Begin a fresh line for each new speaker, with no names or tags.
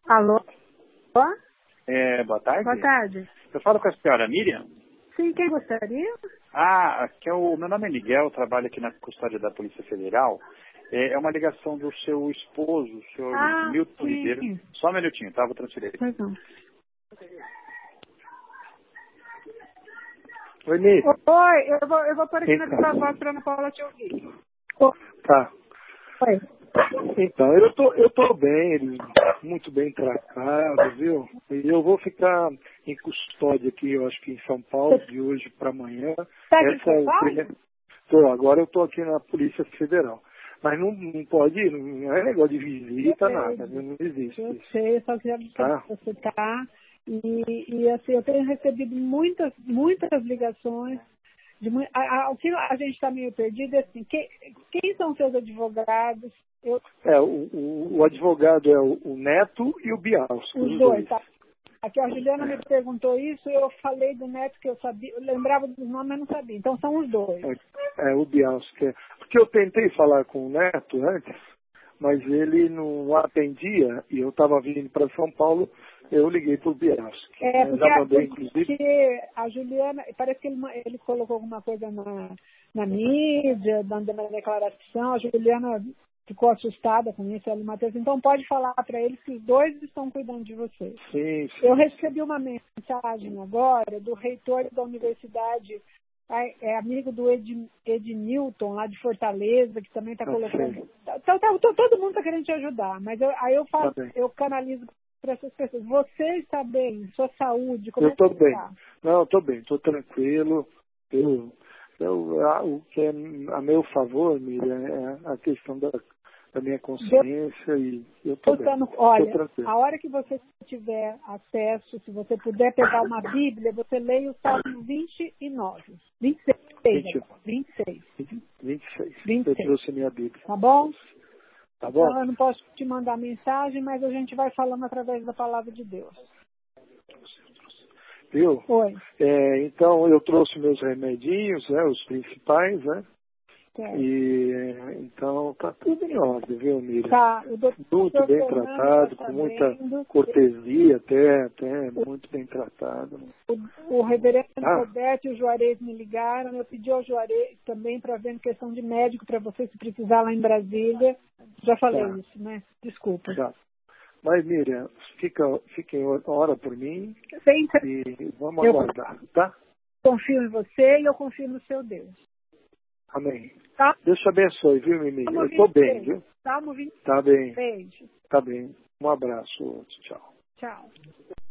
Alô?
Boa tarde.
Boa tarde.
Eu falo com a senhora Miriam?
Sim, quem gostaria?
Aqui meu nome é Miguel, trabalho aqui na custódia da Polícia Federal. É uma ligação do seu esposo, o senhor Milton
sim.
Ribeiro. Só um minutinho, tá? Vou transferir.
Pois não.
Oi, Miriam.
Oi, eu vou pôr aqui na tua voz para a Ana Paula te ouvir.
Tá.
Oi.
Então, eu tô bem, eles muito bem tratados, viu? E eu vou ficar em custódia aqui, eu acho que em São Paulo, de hoje para amanhã.
Tá aqui em São Paulo?
Agora eu tô aqui na Polícia Federal. Mas não pode ir, não é negócio de visita, nada, não existe.
Eu sei, só que você tá. E assim, eu tenho recebido muitas ligações. O que a gente está meio perdido é assim, quem são seus advogados?
O advogado é o Neto e o Bialski.
Os dois, tá? Aqui a Juliana me perguntou isso, eu falei do Neto que eu sabia, eu lembrava dos nomes, mas não sabia. Então são os dois.
O Bialski. Porque eu tentei falar com o Neto antes, mas ele não atendia e eu estava vindo para São Paulo, eu liguei para o Bialski.
Porque a Juliana, parece que ele colocou alguma coisa na mídia, dando uma declaração, a Juliana ficou assustada com isso, ela Matheus, então pode falar para eles que os dois estão cuidando de vocês.
Sim.
Eu recebi uma mensagem agora do reitor da universidade, amigo do Ednilton, lá de Fortaleza, que também está colocando. Todo mundo está querendo te ajudar, mas eu canalizo para essas pessoas. Você está bem? Sua saúde? Como
eu estou bem.
Tá?
Não, estou bem, estou tranquilo. O que é a meu favor, Miriam, é a questão da minha consciência e eu estou bem.
Olha, a hora que você tiver acesso, se você puder pegar uma Bíblia, você leia o Salmo 29. 26.
Eu trouxe minha Bíblia.
Tá bom?
Tá bom?
Então, eu não posso te mandar mensagem, mas a gente vai falando através da palavra de Deus.
Viu?
Oi.
Então, eu trouxe meus remedinhos, os principais, né? Então, tá tudo em ordem, viu, Miriam?
Tá.
Muito bem tratado, com muita cortesia, até muito bem tratado.
O reverendo Roberto e o Juarez me ligaram, eu pedi ao Juarez também para ver em questão de médico para você se precisar lá em Brasília. Já falei isso, né? Desculpa.
Tá. Mas, Miriam, fiquem hora por mim e vamos aguardar, tá?
Confio em você e eu confio no seu Deus.
Amém.
Tá?
Deus te abençoe, viu, Miriam? Eu estou bem, viu?
Salmo 26.
Tá bem.
Beijo.
Tá bem. Um abraço. Tchau.
Tchau.